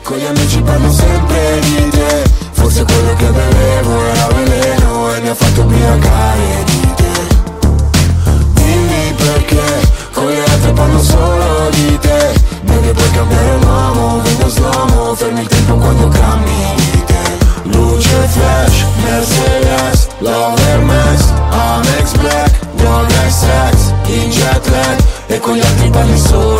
con gli amici parlo sempre di te. Forse quello che bevevo era veleno e mi ha fatto ubriacare di te. Dimmi perché, con le altre parlo solo di te. Baby puoi cambiare l'uomo, vedo slow-mo, fermi il tempo quando cammini te. Luce flash, Mercedes, Lover Max, Amex Black, Dog sex, in jet lag, e con gli altri parli solo